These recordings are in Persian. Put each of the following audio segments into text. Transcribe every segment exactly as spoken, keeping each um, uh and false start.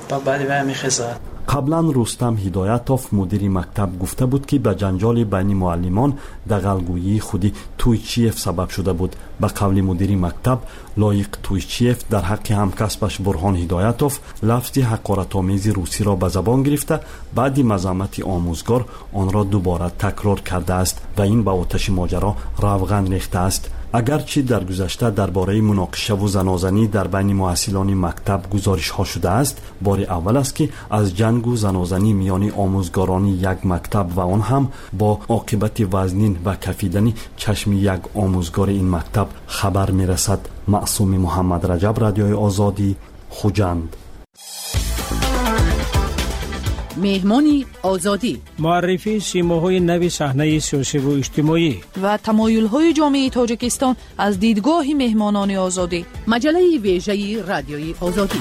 و بعد به میخزه. قبلا رستم هدایتوف مدیر مکتب گفته بود که به جنجال بین معلمان دغلگویی خودی تویچیف سبب شده بود. به قول مدیر مکتب لایق تویچیف در حق همکسبش برهان هدایتوف لفظ حقارت‌آمیز روسی را به زبان گرفته بعد مذمت آموزگار آن را دوباره تکرار کرده است و این به آتش ماجرا روغن ریخته است. اگرچه در گذشته درباره مناقشه و زنازنی در بین محصلان مکتب گزارش ها شده است، بار اول است که از جنگ و زنازنی میان آموزگاران یک مکتب و آن هم با عاقبت وزنین و کفیدن چشم یک آموزگار این مکتب خبر میرسد. معصوم محمد رجب، رادیوی آزادی، خوجند. مهمانی آزادی، معرفی سیماهای نوی صحنه سیاسی و اجتماعی و تمایل‌های جامعه تاجیکستان از دیدگاه مهمانان آزادی. مجله ویژه رادیوی آزادی.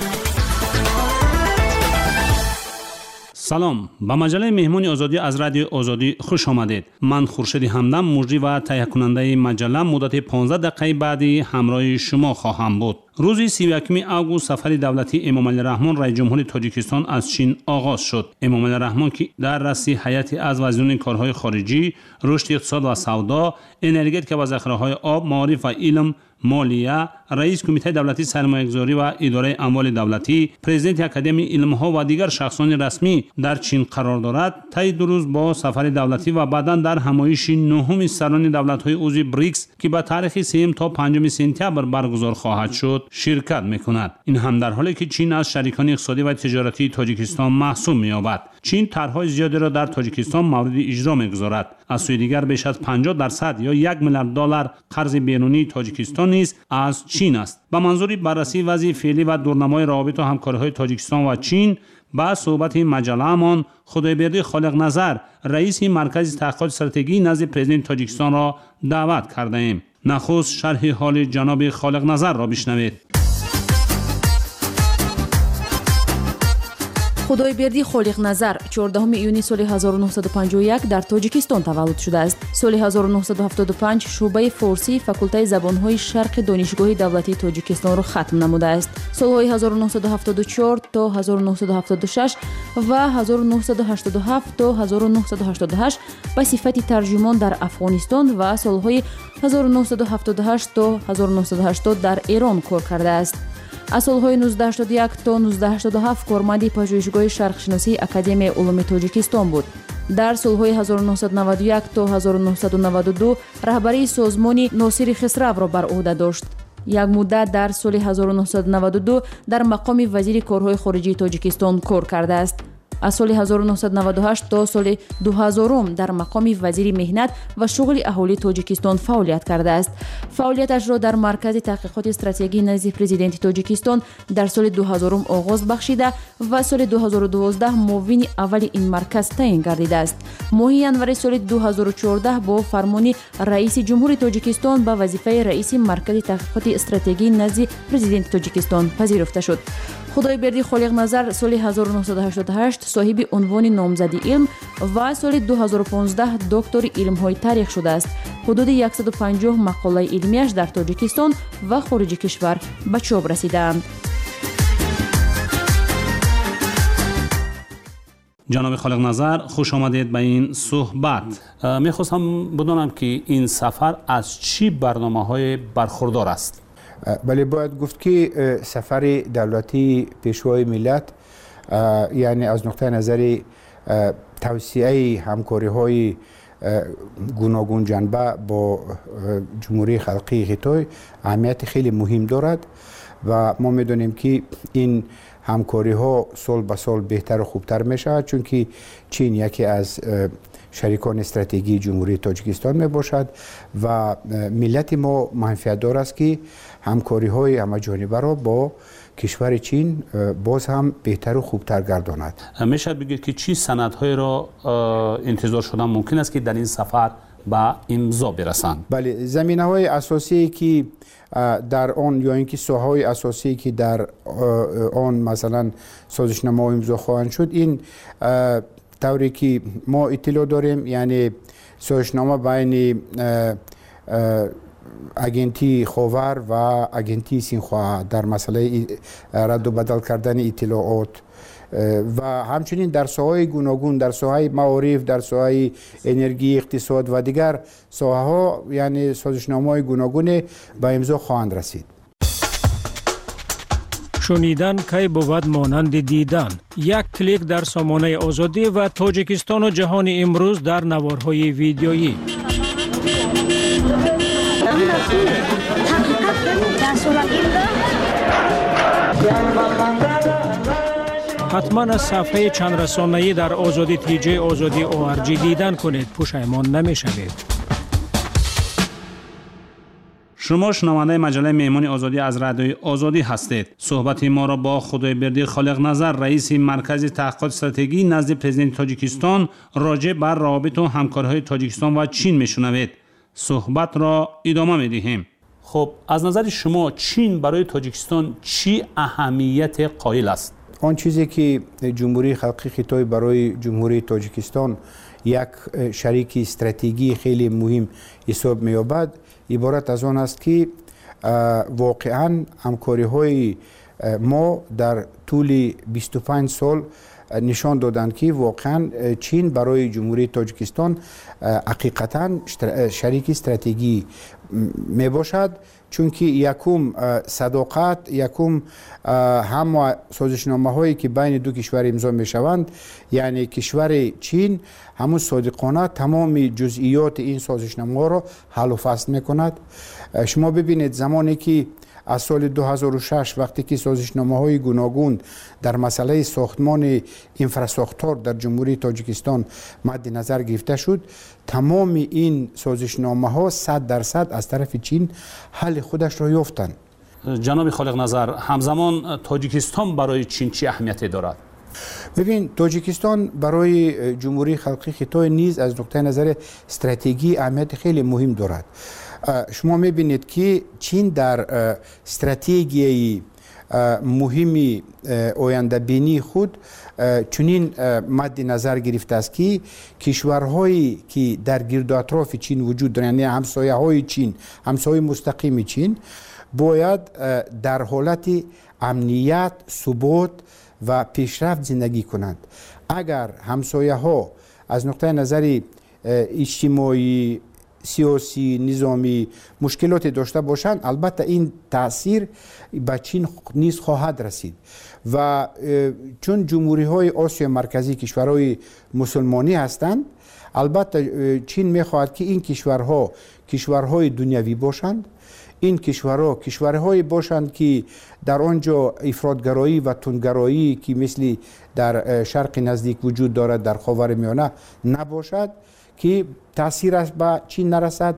سلام، به مجله مهمانی آزادی از رادیو آزادی خوش آمدید. من خورشید همدم مجری و تهیه کننده مجله مدت پانزده دقیقه بعدی همراه شما خواهم بود. روز سی و یک آگوست سفر دولتی امامعلی رحمان رئیس جمهور تاجیکستان از چین آغاز شد. امامعلی رحمان که در رأس هیئتی از وزیران کارهای خارجی، رشد اقتصاد و سودا، انرژتیک و ذخیره‌های آب، معارف و علم، مالیه، رئیس کمیته دولتی سرمایه‌گذاری و اداره اموال دولتی، پرزیدنت اکادمی علم‌ها و دیگر شخصان رسمی در چین قرار دارد. طی دو روز با سفر دولتی و بعداً در همایش نهم سران دولت‌های عضو بریکس که به تاریخ سوم تا پنجم سپتامبر برگزار خواهد شد شرکت می‌کند. این هم در حالی که چین از شریکان اقتصادی و تجارتی تاجیکستان محسوب می‌یابد. چین طرح‌های زیادی را در تاجیکستان مورد اجرا می‌گذارد. از سوی دیگر بیش از پنجاه درصد یا یک میلیارد دلار قرض بیرونی تاجیکستان نیز از چین است. با منظور بررسی وضع فعلی و دورنمای روابط و همکاری‌های تاجیکستان و چین، با صحبت مجله‌مان خدایبردی خالق نظر رئیس مرکز تحقیقات استراتژی نزد پرزیدنت تاجیکستان را دعوت کرده ایم. نخست شرح حال جناب خالق نظر را بشنوید. خدایبردی خالق نظر چهاردهم ایونی سال هزار و نهصد و پنجاه و یک در تاجیکستان تولد شده است. سال هزار و نهصد و هفتاد و پنج شعبه فارسی فاکولته زبان‌های شرق دانشگاه دولتی تاجیکستان را ختم نموده است. سال‌های هزار و نهصد و هفتاد و چهار تا هزار و نهصد و هفتاد و شش و هزار و نهصد و هشتاد و هفت تا هزار و نهصد و هشتاد و هشت به صفت ترجمان در افغانستان و سال‌های هزار و نهصد و هفتاد و هشت تا هزار و نهصد و هشتاد در ایران کار کرده است. از سال‌های نوزده هشتاد و یک تا نوزده هشتاد و هفت کارمند پژوهشگاه شرقشناسی اکادمی علوم تاجیکستان بود. در سال‌های هزار و نهصد و نود و یک تا هزار و نهصد و نود و دو رهبری سازمان ناصر خسرو را بر عهده داشت. یک مدت در سال هزار و نهصد و نود و دو در مقام وزیر کارهای خارجی تاجیکستان کار کرده است. از سال هزار و نهصد و نود و هشت تا سال دو هزار در مقام وزیر مهنت و شغل اهالی تاجیکستان فعالیت کرده است. فعالیتش را در مرکز تحقیقات استراتژی نزد پرزیدنت تاجیکستان در سال دو هزار آغاز بخشیده و سال دو هزار و دوازده معاون اول این مرکز تعیین گردیده است. ماه ینور سال دو هزار و چهارده با فرمان رئیس جمهور تاجیکستان به وظیفه رئیس مرکز تحقیقات استراتژی نزد پرزیدنت تاجیکستان پذیرفته شد. خدایبردی خالق نظر سال هزار و نهصد و هشتاد و هشت صاحب عنوان نامزدی علم و سال دو هزار و پانزده دکتر علم‌های تاریخ شده است. حدود صد و پنجاه مقاله علمیش در تاجیکستان و خارج کشور به چاپ رسیدند. جناب خالق نظر خوش آمدید به این صحبت. میخواستم بدونم که این سفر از چی برنامه‌های برخوردار است؟ بله، باید گفت که سفر دولتی پیشوای ملت یعنی از نقطه نظر توسعه همکاری های گوناگون جنبه با جمهوری خلقی خیتای اهمیت خیلی مهم دارد و ما میدونیم که این همکاری ها سال به سال بهتر و خوبتر می شود، چون که چین یکی از شریکان استراتژی جمهوری تاجیکستان می باشد و ملت ما منفعت دار است که همکاری های همه جانبه را با کشور چین باز هم بهتر و خوبتر گرداند. میشه بگید که چی سندهای را انتظار شدن ممکن است که در این سفر به امضا برسند؟ بله، زمینه های اساسی که در آن یا اینکه ساحه‌های اساسی که در آن مثلا سازشنامه امضا خواهند شد، این طوری که ما اطلاع داریم یعنی سازشنامه بین اگنتی خاور و اگنتی سینخوا در مسئله رد و بدل کردن اطلاعات و همچنین در ساحه‌های گوناگون، در ساحه معارف، در ساحه انرژی، اقتصاد و دیگر ساحه‌ها، یعنی سازشنامه‌های گوناگون به امضا خواهند رسید. شنیدن کی بود مانند دیدن. یک کلیک در سامانه آزادی و تاجیکستان و جهان امروز در نوارهای ویدیویی. حتما از صفحه چند رسانه‌ای در آزادی تی جی آزادی او آر جی دیدن کنید، پشیمان نمی‌شوید. شما شنونده مجله مهمانی آزادی از رادیوی آزادی هستید. صحبت ما را با خدایبردی خالق نظر، رئیس مرکز تحقیقات استراتژی نزد پرزیدنت تاجیکستان راجع بر روابط و همکاری‌های تاجیکستان و چین میشنوید. صحبت را ادامه می‌دهیم. خب از نظر شما چین برای تاجیکستان چی اهمیت قائل است؟ آن چیزی که جمهوری خلقی خیتای برای جمهوری تاجیکستان یک شریک استراتژی خیلی مهم حساب می‌یابد، عبارت از آن است که واقعاً همکاری‌های ما در طول بیست و پنج سال نشان دادند که واقعاً چین برای جمهوری تاجیکستان حقیقتاً شریک استراتژی می باشد، چون که یکم صداقت، یکم هم سازشنامه هایی که بین دو کشور امضا می شوند، یعنی کشور چین همون صادقانه تمام جزئیات این سازشنامه ها را حل و فصل می کند. شما ببینید زمانی که از سال دو هزار و شش وقتی که سازشنامه های گوناگون در مسئله ساختمان انفراستراکچور در جمهوری تاجیکستان مد نظر گرفته شد، تمام این سازشنامه ها صد درصد از طرف چین حل خودش را یافتند. جناب خالق نظر، همزمان تاجیکستان برای چین چه اهمیتی دارد؟ ببین، تاجیکستان برای جمهوری خلقی خیتای نیز از نقطه نظر استراتژی اهمیت خیلی مهم دارد. شما میبینید که چین در استراتژی مهمی آینده بینی خود چنین مد نظر گرفته است که کشورهایی که در گرد و اطراف چین وجود دارند، یعنی همسایه های چین، همسایه مستقیم چین، باید در حالت امنیت، ثبات و پیشرفت زندگی کنند. اگر همسایه ها از نقطه نظر اجتماعی، سیاسی، نظامی مشکلات داشته باشند، البته این تاثیر به چین نیز خواهد رسید و چون جمهوری های آسیا مرکزی کشورهای مسلمانی هستند، البته چین میخواهد که این کشورها کشورهای دنیوی باشند. این کشورها کشورهایی باشند که در آنجا افراطگرایی و تندگرایی که مثل در شرق نزدیک وجود دارد در خاورمیانه نباشد، که تاثیر است به چین نرسد.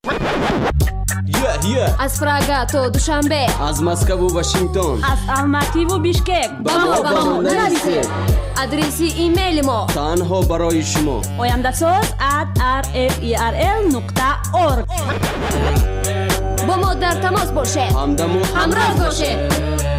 yeah, yeah. از پراگا تا دوشنبه، از مسکو و واشنگتن، از الماتی و بیشکک با ما با ما نرسید. آدرس ایمیل ما تنها برای شما oyandasaz at r f e r l نقطه org. با ما در تماس باشه، همدم و همراه باشه.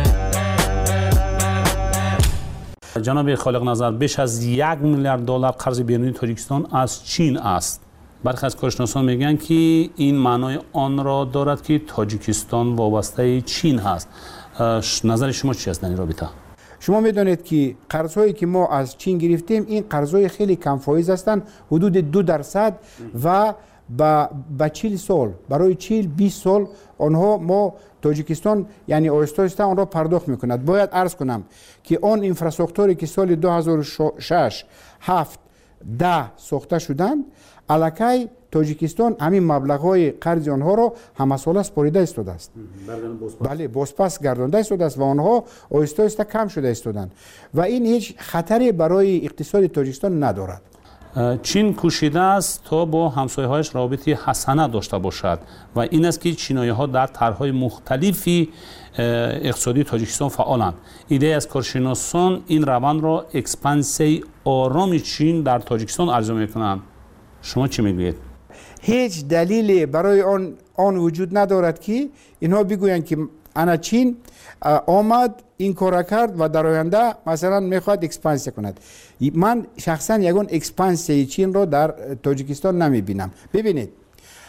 جناب خالق نظر، بیش از یک میلیارد دلار قرض بیرونی تاجیکستان از چین است. برخی از کارشناسان میگن که این معنای آن را دارد که تاجیکستان وابسته چین هست. نظر شما چی است در این رابطه؟ شما میدانید که قرضهایی که ما از چین گرفتیم این قرضهای خیلی کم فایز هستند، حدود دو درصد و با با چهل سال، برای چهل بیست سال آنها ما تاجیکستان یعنی آهسته آهسته آن را پرداخت میکند. باید عرض کنم که آن انفراستراکچوری که سال دو هزار و شش، هفت، ده ساخته شدند، الکی تاجیکستان همین مبلغ‌های قرض آنها را همساله سپریده ایستاده است. بله، بازپس گردانده ایستاده است و آنها آهسته آهسته کم شده ایستادند و این هیچ خطری برای اقتصاد تاجیکستان ندارد. چین کوشیده است تا با همسایه‌هایش رابطه حسنه داشته باشد و این است که چینایی‌ها در طرح‌های مختلفی اقتصادی تاجیکستان فعالند. ایده از کارشناسان این روند را اکسپانسی آرام چین در تاجیکستان ارزیابی می‌کنند. شما چی میگویید؟ هیچ دلیلی برای آن آن وجود ندارد که اینها بگویند که انا چین آمد این کار کرد و در آینده مثلا میخواد اکسپانسی کند. من شخصا یگان اکسپانسی چین رو در تاجیکستان نمیبینم. ببینید،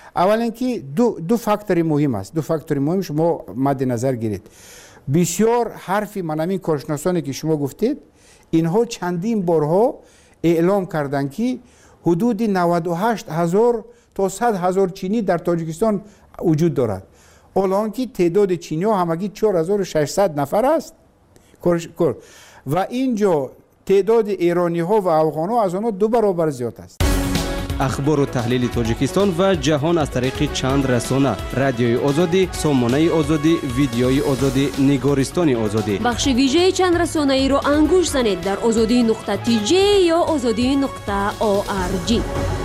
اولا که دو دو فاکتور مهم است. دو فاکتور مهم شما مد نظر گیرید. بسیار حرفی من همین کارشناسانی که شما گفتید اینها چندین بارها اعلام کردن که حدود نود و هشت هزار تا صد هزار چینی در تاجیکستان وجود دارد. الان که تعداد چینی ها همگی چهار هزار و ششصد نفر است و اینجا تعداد ایرانی ها و افغان ها از آنها دو برابر زیاد است. اخبار و تحلیل تاجیکستان و جهان از طریق چند رسانه: رادیوی آزادی، سامانه آزادی، ویدیوی آزادی، نگارستان آزادی. بخش ویژه چند رسانه ای را انگوش زنید در آزادی نقطه تی جی یا آزادی نقطه او آر جی.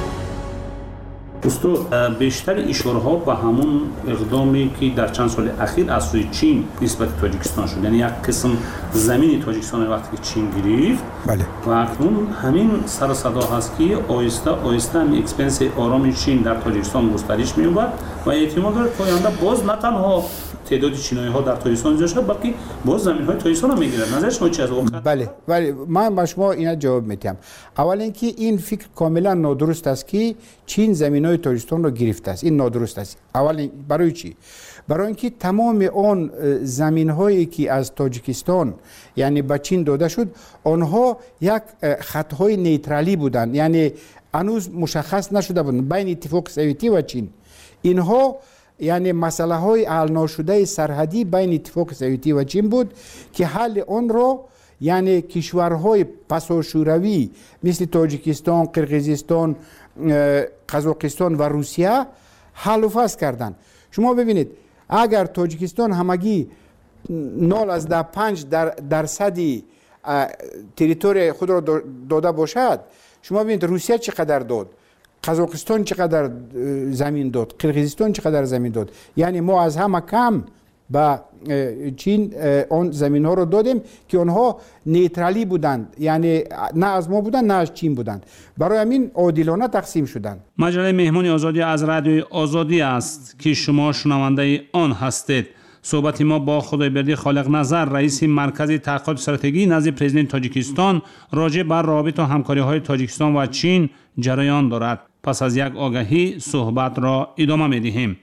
استاد، بیشتر اشاره‌ها به همون اقدامی که در چند سال اخیر از سوی چین نسبت تاجیکستان شد، یعنی یک قسم زمین تاجیکستان وقتی چین گرفت، بله، و اکنون همین سر صدا هست که آهسته آهسته هم اکسپنس آرام چین در تاجیکستان گسترش می‌یابد و احتمال دارد که آینده باز نه تنها تعداد چینایی ها در تاجیکستان زیاد شد بلکه باز زمین های تاجیکستان هم میگیرد. نظر شما چی از اون؟ بله ولی من به شما اینا جواب میدم. اولا اینکه این فکر کاملا نادرست است که چین زمین های تاجیکستان رو گرفته است. این نادرست است. اولا برای چی؟ برای اینکه تمام اون زمین هایی که از تاجیکستان یعنی به چین داده شد آنها یک خط های نیترالی بودند، یعنی هنوز مشخص نشده بودند بین اتفاق سوویتی و چین. اینها یعنی مسئله های حل نشده سرحدی بین اتفاق سوویتی و چین بود که حل آن را یعنی کشورهای پساشوروی مثل تاجیکستان، قرقیزستان، قزاقستان و روسیه حل و فصل کردند. شما ببینید اگر تاجیکستان همگی نول از ده پنج در درصدی تریتوری خود را داده باشد، شما ببینید روسیه چقدر داد، قزاقستان چقدر زمین داد، قرقیزستان چقدر زمین داد. یعنی ما از همه کم به چین اون زمین ها رو دادیم که آنها نیترالی بودند، یعنی نه از ما بودند نه از چین بودند. برای همین عادلانه تقسیم شدند. مجله مهمون آزادی از رادیوی آزادی است که شما شنونده آن هستید. صحبت ما با خدایبردی خالق نظر، رئیس مرکز تحقیقات استراتژی نزد پرزیدنت تاجیکستان راجع بر روابط و همکاری‌های تاجیکستان و چین جریان دارد. پس از یک آگهی صحبت را ادامه می‌دهیم.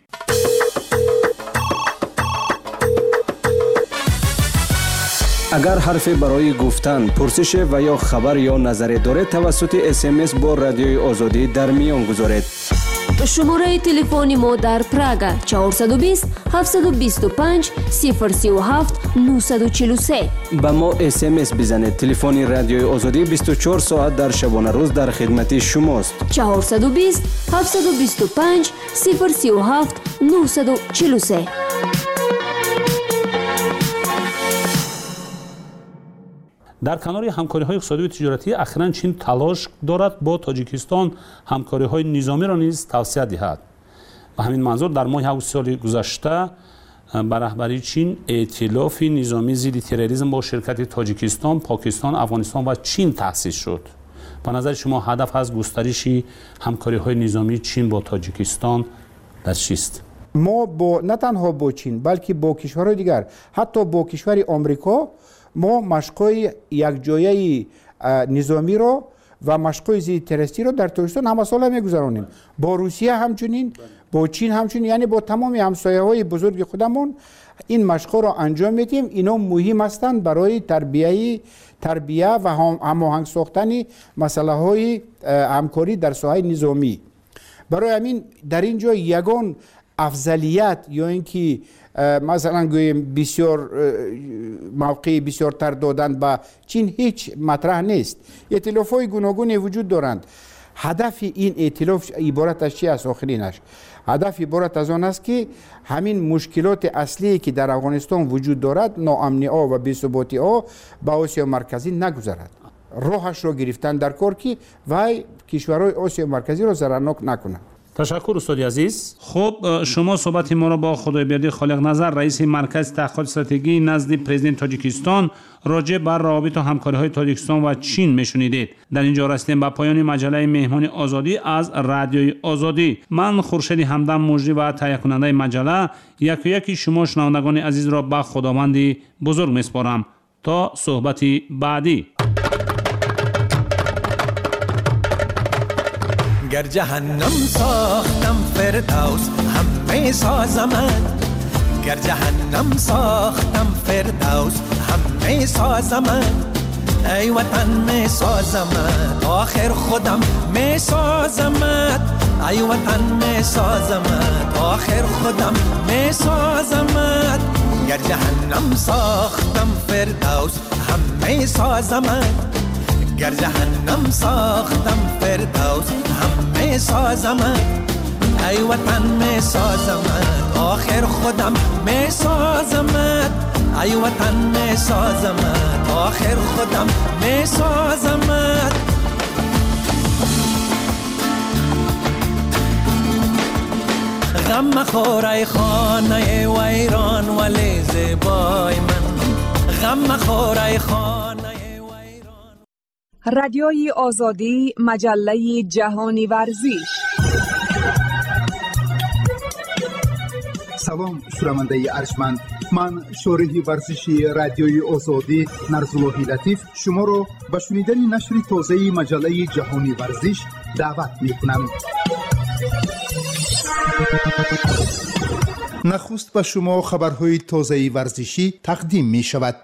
اگر حرفی برای گفتن، پرسش و یا خبر یا نظری دارید توسط اس ام اس با رادیوی آزادی در میان گذارید. شماره تلفن ما در پراگ چهارصد و بیست هفتصد و بیست و پنج صفر سه و هفت نهصد و چهل و سه. به ما اس ام اس بزنید. تلفن رادیوی آزادی بیست و چهار ساعت در شبانه روز در خدمت شماست. چهارصد و بیست هفتصد و بیست و پنج صفر سه و هفت نهصد و چهل و سه. در کنار همکاری‌های اقتصادی و تجارتی اخیراً چین تلاش دارد با تاجیکستان همکاری‌های نظامی را نیز توسعه دهد. به همین منظور در ماه اوت سال گذشته به رهبری چین ائتلاف نظامی ضد تروریسم با شرکت تاجیکستان، پاکستان، افغانستان و چین تأسیس شد. به نظر شما هدف از گسترش همکاری‌های نظامی چین با تاجیکستان در چیست؟ ما با نه تنها با چین بلکه با کشورهای دیگر، حتی با کشور آمریکا، ما مشقای یک جایه نظامی رو و مشقای ضد تروریستی رو در تاجیکستان همه ساله میگذرانیم. با روسیه همچنین، با چین همچنین، یعنی با تمام همسایه‌های بزرگ خودمون این مشقا رو انجام میدیم. اینا مهم هستند برای تربیه تربیه و هماهنگ ساختن مسئله های همکاری در ساحه نظامی. برای همین در اینجا یگان افضلیت یا اینکه مثلا گوییم بسیار موقع بسیار تر دادن به چین هیچ مطرح نیست. ائتلاف‌های گوناگونی وجود دارند. هدف این ائتلاف عبارت از چی است؟ آخرینش هدف عبارت از آن است که همین مشکلات اصلی که در افغانستان وجود دارد، ناامنی ها و بی‌ثباتی ها، به آسیا مرکزی نگذرد. راهش را گرفتن در کار که وای کشورهای آسیا مرکزی را ضررناک نکنند. تشکر استاد عزیز. خب شما صحبت ما را با خدایبردی خالق نظر، رئیس مرکز تحقیقات استراتژی نزد پرزیدنت تاجیکستان راجع بر روابط و همکاری‌های تاجیکستان و چین میشنیدید. در اینجا رسیدیم به پایان مجله مهمان آزادی از رادیوی آزادی. من خورشید همدم مجری و تهیه کننده مجله یکی یکی شما شنوندگان عزیز را به خداوند بزرگ میسپارم تا صحبتی بعدی. گر جهنم ساختم فردوس همه سازمت گر جهنم ساختم فردوس همه سازمت ای وطن می سازمت آخر خودم می سازمت ای وطن می سازمت آخر خودم می سازمت گر جهنم ساختم فردوس همه سازمت گر جهنم ساختم فردوس همه سازمت ای وطن می سازمت آخر خودم می سازمت ای وطن می سازمت آخر خودم می سازمت غم مخور ای خانه ویران ولی زیبای من غم مخور ای خانه ویران. رادیوی آزادی، مجله جهانی ورزش. سلام شنونده ارجمند، من شارح ورزشی رادیوی آزادی نرزالله لطیف شما را به شنیدن نشر تازه مجله جهانی ورزش دعوت می‌کنم. نخست به شما خبرهای تازه ورزشی تقدیم می شود.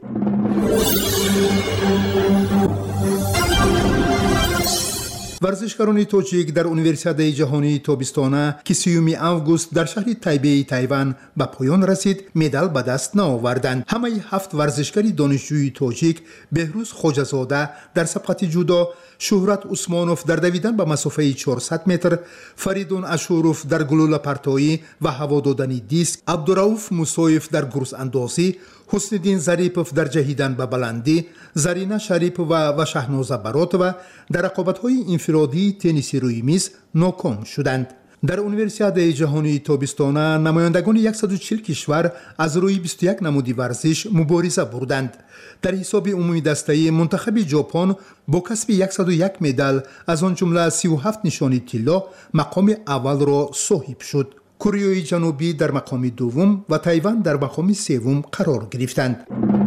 ورزشکاران تاجیک در اونیورسیاده جهانی تابستانه که سیوم آگوست در شهر تایبه تایوان به پایان رسید مدال به دست نآوردند. همه هفت ورزشکار دانشجوی تاجیک بهروز خوجه‌زاده در سبقت جودو، شهرت عثمانوف در دویدن به مسافه چهارصد متر، فریدون اشوروف در گلوله پرتایی و هوا دادن دیسک، عبدالرؤوف موسویف در گرز اندازی، حسن‌الدین ظریفوف در جهیدن به بلندی، زرینه شریپووا و شهناز براتووا در رقابت‌های انفرادی تنیسی روی میز ناکام شدند. در اونیورسیاده جهانی تابستانه نمایندگان صد و چهل کشور از روی بیست و یک نمودی ورزش مبارزه بردند. در حساب عمومی دسته منتخب ژاپن با کسب صد و یک مدال از آن جمله سی و هفت نشانی طلا مقام اول را صاحب شد. کره جنوبی در مقام دوم و تایوان در مقام سوم قرار گرفتند.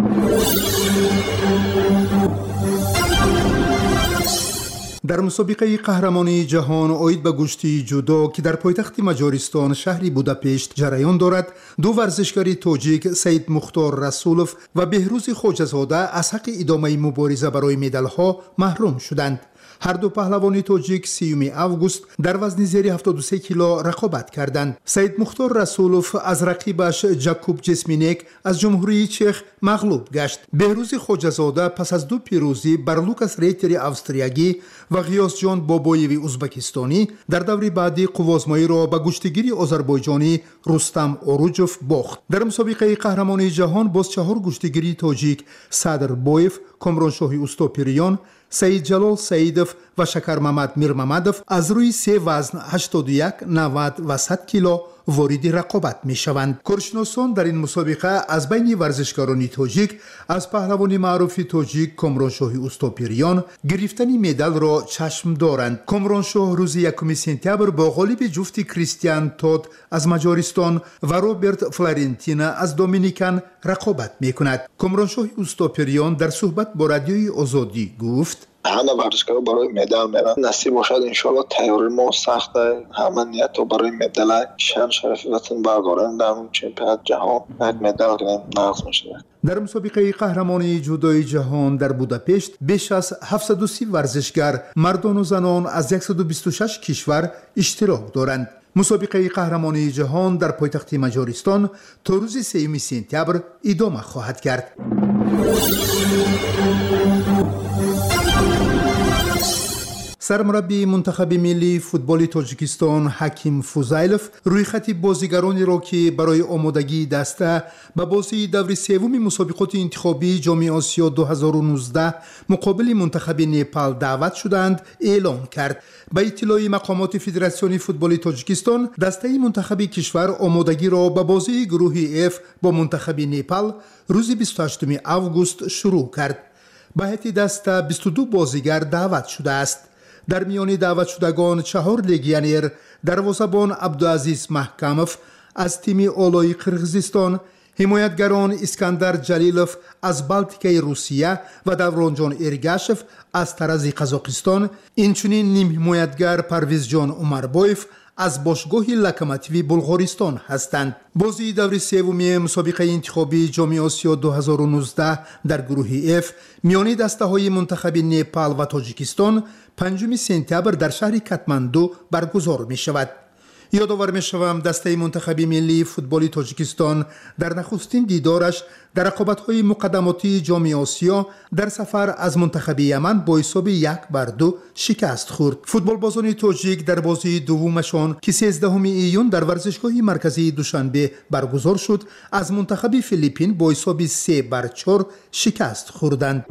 در مسابقه قهرمانی جهان عاید به گشتی جودو که در پایتخت مجارستان شهری بوداپشت جریان دارد، دو ورزشکار تاجیک سید مختار رسولوف و بهروز خوجه‌زاده از حق ادامه مبارزه برای مدال‌ها محروم شدند. هر دو پهلوان تاجیک سیوم آگوست در وزن زیر هفتاد و سه کیلو رقابت کردند. سید مختار رسولوف از رقیبش جاکوب جسمینک از جمهوری چخ مغلوب گشت. بهروز خوجه‌زاده پس از دو پیروزی بر لوکاس ریتر اوستریایی و غیاث جان بابایوی ازبکستانی در دور بعدی قوازمایی را به گشتگیری آذربایجانی رستم اوروجوف باخت. در مسابقه قهرمانی جهان باز چهار گشتگیری تاجیک صدر بویف، کامرانشاهی اوستاپیریان، سید جلال سیدوف و شکر محمد میر محمدوف از روی سه وزن هشتاد و یک، نود و صد کیلو وارد رقابت می شوند. کارشناسان در این مسابقه از بین ورزشکاران تاجیک از پهلوان معروف تاجیک کامرانشاهی اوستاپیریان گرفتن مدال را چشم دارند. کامرانشاه روز یکم سپتامبر با غالب جفت کریستیان تود از مجارستان و روبرت فلورنتینا از دومینیکن رقابت می کند. کامرانشاه اوستاپیریان در صحبت با رادیوی آزادی گفت: همه ورزشکارا برای مدال میرن، نصیب باشد انشالله. تیاری ما سخته، همه نیت رو برای مدال شان شرف وطن بردارن، در اون چمپیونات جهان یک مدال گیریم نقص میشه. در مسابقه قهرمانی جودوی جهان در بوداپشت بیش از هفتصد و سی ورزشکار مردان و زنان از صد و بیست و شش کشور اشتراک دارند. مسابقه قهرمانی جهان در پایتخت مجارستان تا روز سوم سپتامبر ادامه خواهد کرد. سرمربی منتخب ملی فوتبال تاجیکستان حکیم فوزایلوف روی خط بازیگرانی را که برای آمادگی دسته به بازی دور سوم مسابقات انتخابی جام آسیا دو هزار و نوزده مقابل منتخب نپال دعوت شدند اعلام کرد. به اطلاع مقامات فدراسیون فوتبال تاجیکستان، دسته منتخب کشور آمادگی را به بازی گروه F با منتخب نپال روز بیست و هشتم آگوست شروع کرد. به هیئت دسته بیست و دو بازیگر دعوت شده است. در میان دعوت شدگان چهار لگیونر، دروازه‌بان عبدالعزیز محکموف از تیم آلای قرقیزستان، ҳимоятгарон искандар ҷалилов аз балтикаи русия ва давронҷон эргашев аз тарази қазоқистон, инчунин нимҳимоятгар парвизҷон умарбоев аз бошгоҳи локомотиви булғористон ҳастанд. бозии даври севуми мусобиқаи интихобии ҷоми осиё ду ҳазору нуздаҳ дар гурӯҳи F миёни дастаҳои мунтахаби Непал ва Тоҷикистон панҷуми сентябр дар шаҳри Катманду баргузор мешавад. ёдовар мешавам, дастаи мунтахаби миллии футболи Тоҷикистон дар нахустин дидораш дар рақобатҳои муқаддамотии ҷоми осиё дар сафар аз мунтахаби Яман бо ҳисоби як бар ду шикаст хӯрд. футболбозони тоҷик дар бозии дуввумашон ки сездаҳуми июн дар варзишгоҳи марказии Душанбе баргузор шуд, аз мунтахаби Филиппин бо ҳисоби се бар чор шикаст хӯрданд.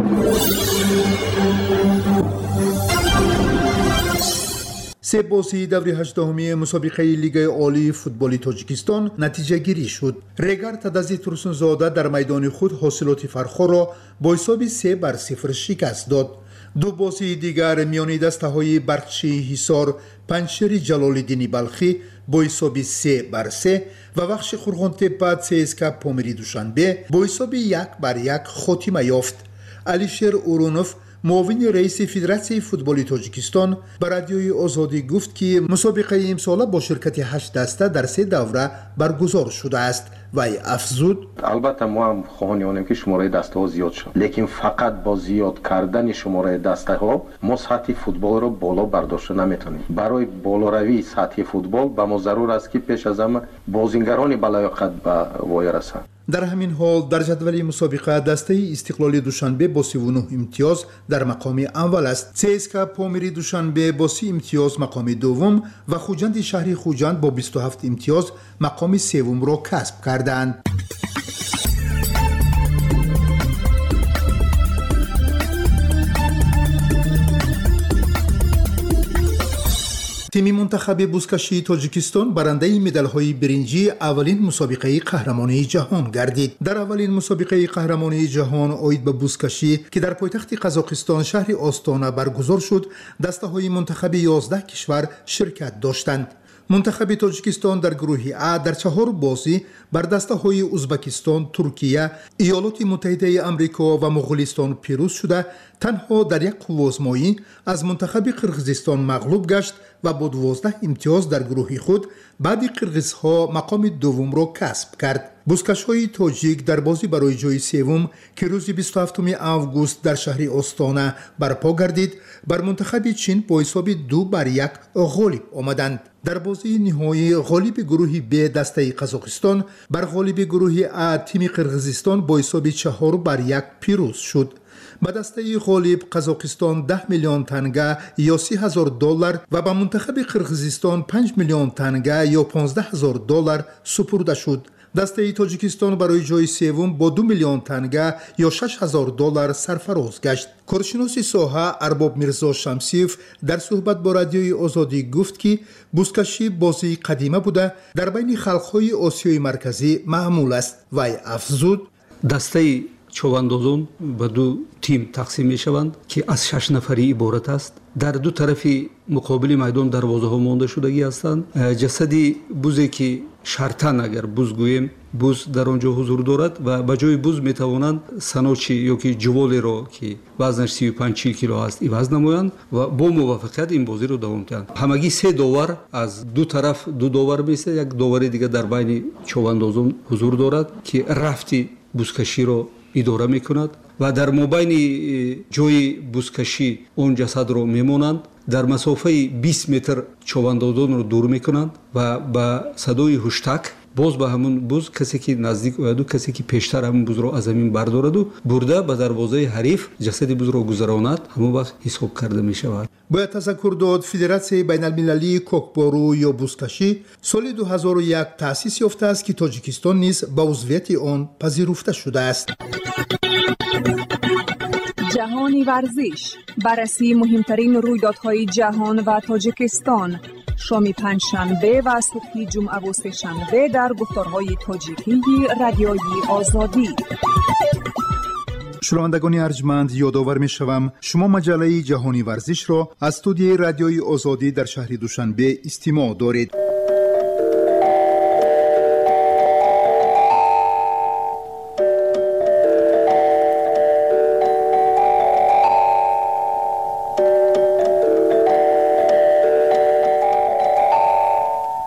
се бозии даври ҳаштдаҳуми мусобиқаи Лигаи олии футболи Тоҷикистон натиҷагирӣ шуд. Регар Тадази Турсунзода дар майдони худ ҳосилоти Фархоро бо ҳисоби се бар сифр шикаст дод. ду бозии дигар миёни дастаҳои Барқчии Ҳисор Панҷшери Ҷалолиддини Балхӣ бо ҳисоби се бар се ва Вахши Хурғонтеппа ЦСКА Помири Душанбе бо ҳисоби як бар як хотима ёфт. Алишер Урунов, муовини раиси Федератсияи футболи Тоҷикистон, ба радиои Озодӣ гуфт, ки мусобиқаи имсола бо ширкати ҳашт даста дар се давра баргузор шудааст. вай афзуд: албатта мо ҳам хоҳонем ки шумораи дастаҳо зиёд шавад, лекин фақат бо зиёд кардани шумораи дастаҳо мо сатҳи футболро боло бардошта наметавонем. барои болоравии сатҳи футбол ба мо зарур аст ки пеш аз ҳама бозингарони балояқат ба воя расанд. дар ҳамин ҳол дар ҷадвали мусобиқа дастаи Истиқлоли Душанбе бо сиву нӯҳ имтиёз дар мақоми аввал аст. ЦСКА Помири Душанбе бо си имтиёз мақоми дуввум ва Хуҷанди шаҳри Хуҷанд бо бисту ҳафт имтиёз мақоми севумро касб карданд. тими мунтахаби бузкашии Тоҷикистон барандаи медалҳои биринҷии аввалин мусобиқаи қаҳрамонии ҷаҳон гардид. дар аввалин мусобиқаи қаҳрамонии ҷаҳон оид ба бузкашӣ, ки дар пойтахти Қазоқистон шаҳри Остона баргузор шуд, дастаҳои мунтахаби ёздаҳ кишвар ширкат доштанд. мунтахаби Тоҷикистон дар гурӯҳи А дар чаҳор бозӣ бар дастаҳои Узбекистон, Туркия, Иёлоти Муттаҳидаи Амрико ва Муғулистон пирӯз шуда, танҳо дар як қуввозмоӣ аз мунтахаби Қирғизистон мағлуб гашт ва бо дувоздаҳ имтиёз дар гурӯҳи худ баъди қирғизҳо мақоми дуввумро касб кард. бузкашҳои тоҷик дар бозӣ барои ҷои севум, ки рӯзи бисту ҳафтуми август дар шаҳри Остона барпо гардид, бар мунтахаби Чин бо ҳисоби ду бар як ғолиб омаданд. дар бозии ниҳоӣ ғолиби гурӯҳи Б дастаи Қазоқистон бар ғолиби гурӯҳи А тими Қирғизистон бо ҳисоби чаҳор бар як пирӯз шуд. ба дастаи ғолиб Қазоқистон даҳ миллион танга ё си ҳазор доллар ва ба мунтахаби Қирғизистон панҷ миллион танга ё понздаҳ ҳазор доллар супурда шуд. дастаи Тоҷикистон барои ҷои севум бо ду миллион танга ё шаш ҳазор доллар сарфароз гашт. коршиноси соҳа Арбоб Мирзо Шамсиев дар суҳбат бо радиои Озодӣ гуфт, ки бузкашӣ бозии қадима буда дар байни халқҳои Осиёи марказӣ маъмул аст. вай афзуд: дастаи човандозон ба ду тим тақсим мешаванд, ки аз шаш нафарӣ иборат аст. дар ду тарафи муқобили майдон дарвозаҳо монда шудагӣ ҳастанд. ҷасади бузе ки шартан агар буз гӯем, буз дар он ҷо ҳузур дорад ва ба ҷои буз метавонанд саночи ё ки ҷуволеро ки вазнаш сию панҷ чил кило аст иваз намоянд ва бо муваффақият ин бозиро давом диҳанд. ҳамагӣ се довар аз ду тараф ду довар меистад, як довари дигар дар байни човандозон ҳузур дорад, ки рафти бузкаширо идора мекунад ва дар мобайни ҷои бузкашӣ он ҷасадро мемонанд. дар масофаи бист метр човандозонро дур мекунанд ва ба садои ҳуштак боз ба ҳамун буз касе ки наздик ояду, касе ки пештар ҳамун бузро аз замин бардораду бурда ба дарвозаи ҳариф ҷасади бузро гузаронад, ҳамон вақт ҳисоб карда мешавад. бояд тазаккур дод, Федератсияи байналмилалии кокбору ё бузкашӣ соли ду ҳазору як таъсис ёфтааст, ки Тоҷикистон низ ба узвияти он пазируфта шудааст. جهانی ورزش، بررسی مهمترین رویدادهای جهان و تاجیکستان، شام پنجشنبه و صبح جمعه و سه‌شنبه در گفتارهای تاجیکی رادیوی آزادی. شنوندگان ارجمند، یادآور می‌شوم شما مجله جهانی ورزش را از استودیوی رادیوی آزادی در شهر دوشنبه استماع دارید.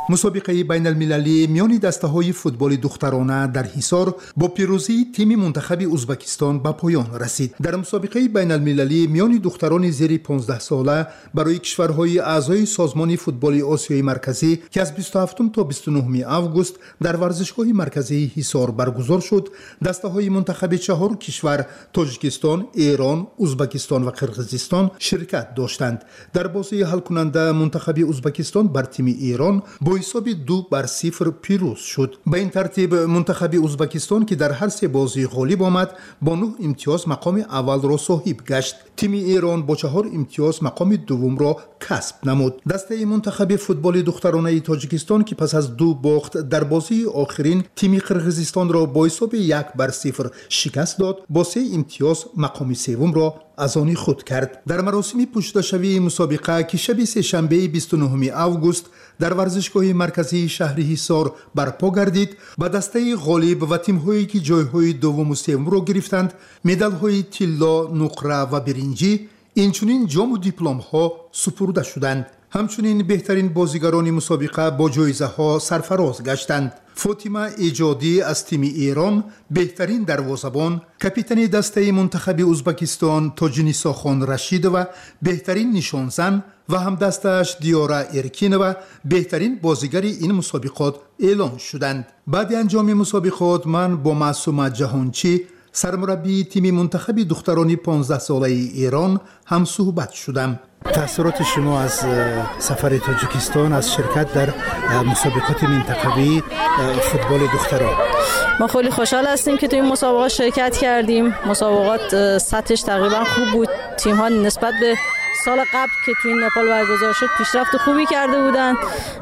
مسابقه بین المللی میان دسته های فوتبال دخترانه در حصار با پیروزی تیم منتخب ازبکستان به پایان رسید. در مسابقه بین المللی میان دختران زیر پانزده ساله برای کشورهای اعضای سازمان فوتبال آسیای مرکزی که از بیست و هفتم تا بیست و نهم آگوست در ورزشگاه مرکزی حصار برگزار شد، دسته های منتخب چهار کشور تاجیکستان، ایران، ازبکستان و قرقیزستان شرکت داشتند. در بازی حل کننده منتخب ازبکستان بر تیم ایران با حساب دو بر صفر پیروز شد. به این ترتیب منتخب ازبکستان که در هر سه بازی غالب آمد با نه امتیاز مقام اول را صاحب گشت. تیم ایران با چهار امتیاز مقام دوم را کسب نمود. دسته منتخب فوتبال دخترانه تاجیکستان که پس از دو باخت در بازی آخرین تیم قرقیزستان را با حساب یک بر صفر شکست داد، با سه امتیاز مقام سوم را از آن خود کرد. در مراسم پشتشوی مسابقه که شب سه‌شنبه بیست و نهم آگوست در ورزشگاه مرکزی شهر حصار برپا گردید، با دسته غالب و تیم‌هایی که جای‌های دوم و سوم را گرفتند مدال‌های طلا، نقره و برنجی، اینچنین جام و دیپلم‌ها سپرده شدند. همچنین بهترین بازیگران مسابقه با جایزه‌ها سرفراز گشتند. فاطمه ایجادی از تیم ایران بهترین دروازه‌بان، کاپیتان دسته منتخب ازبکستان تاجنیسا خان رشید و بهترین نشانزن و هم دستش دیارا ارکین بهترین بازیگر این مسابقات اعلام شدند. بعد انجام مسابقات من با معصومه جهانچی سرمربی تیم منتخب دختران پانزده ساله ایران هم صحبت شدم. تأثیرات شما از سفر تاجیکستان از شرکت در مسابقات منطقوی فوتبال دختران؟ ما خیلی خوشحال هستیم که توی این مسابقات شرکت کردیم. مسابقات سطحش تقریبا خوب بود. تیم ها نسبت به سال قبل که توی نپال برگزار شد پیشرفت خوبی کرده بودند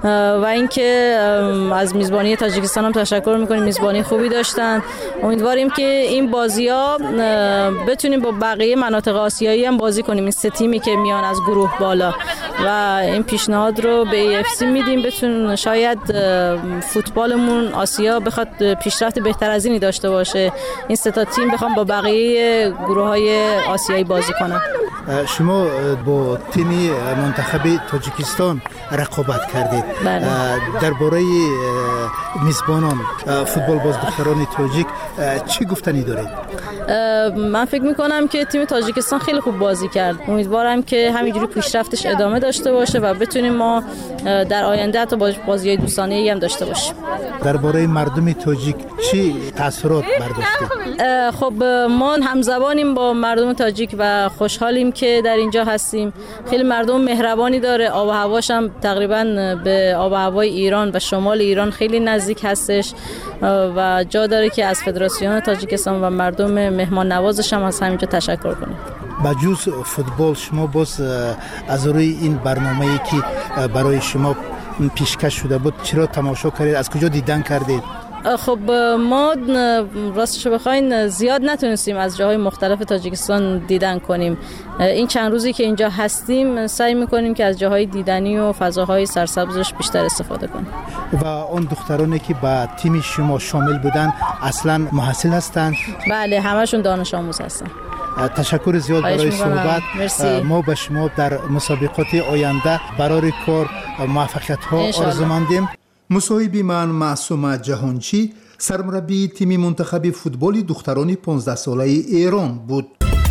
و اینکه از میزبانی تاجیکستان هم تشکر میکنیم، میزبانی خوبی داشتن. امیدواریم که این بازی‌ها بتونیم با بقیه مناطق آسیایی هم بازی کنیم، این سه تیمی که میان از گروه بالا، و این پیشنهاد رو به ای اف سی میدیم بتون شاید فوتبالمون آسیا بخواد پیشرفت بهتر از اینی داشته باشه، این سه تا تیم بخوام با بقیه گروه‌های آسیایی بازی کنن. شما با تیم منتخب تاجیکستان رقابت کردید. درباره میزبانان فوتبال باز دختران تاجیک چی گفتنی دارید؟ من فکر میکنم که تیم تاجیکستان خیلی خوب بازی کرد. امیدوارم که همینجوری پیشرفتش ادامه داشته باشه و بتونیم ما در آینده حتی بازی‌های دوستانه‌ای هم داشته باشیم. درباره مردم تاجیک چی تاثیرات برداشتید؟ خب ما همزبانیم با مردم تاجیک و خوشحالیم که در اینجا هستیم. خیلی مردم مهربانی داره، آب و هواش هم تقریبا به آب و هوای ایران و شمال ایران خیلی نزدیک هستش و جا داره که از فدراسیون تاجیکستان و مردم مهمان نوازش هم از همینجا تشکر کنیم. بجز فوتبال شما باز از روی این برنامه‌ای که برای شما پیشکش شده بود چرا تماشا کردید؟ از کجا دیدن کردید؟ خب ما راستش بخواین زیاد نتونستیم از جاهای مختلف تاجیکستان دیدن کنیم. این چند روزی که اینجا هستیم سعی میکنیم که از جاهای دیدنی و فضاهای سرسبزش بیشتر استفاده کنیم. و اون دخترانی که با تیم شما شامل بودن اصلا محصل هستند؟ بله، همشون دانش آموز هستن. تشکر زیاد برای صحبت. ما به شما در مسابقات آینده برای کار موفقیت ها آرزومندیم. مصاحبه من معصومه جهانچی سرمربی تیم منتخب فوتبال دختران پانزده ساله ایران بود.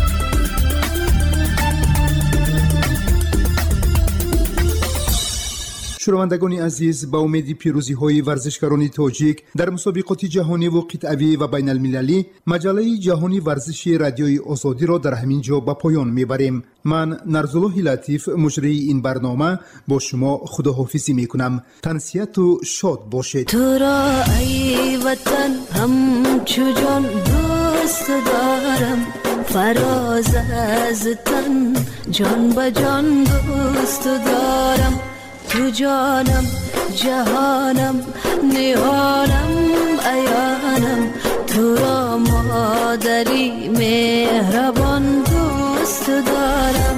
شنوندگان عزیز، با امید پیروزی های ورزشکاران تاجیک در مسابقات جهانی و قطعی و بین المللی، مجله جهانی ورزشی رادیوی آزادی را در همین جا به پایان میبریم. من نرزالله لطیف مجری این برنامه با شما خداحافظی میکنم. تنسیت و شاد باشید. تو را ای وطن همچو جان دوست دارم، فراز از تن جان به جان دوست دارم. تو جانم جهانم نهانم عیانم، تو را مادری مهربان دوست دارم.